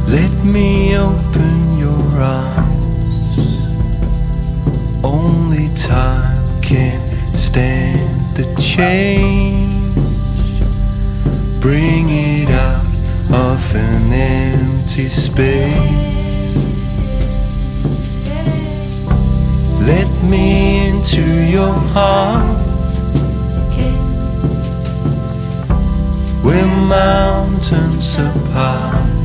Let me open your arms. Only time can stand the change. Bring it out of an empty space. Let me into your heart, where mountains apart.